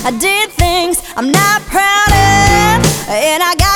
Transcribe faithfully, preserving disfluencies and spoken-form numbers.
I did things I'm not proud of, and I got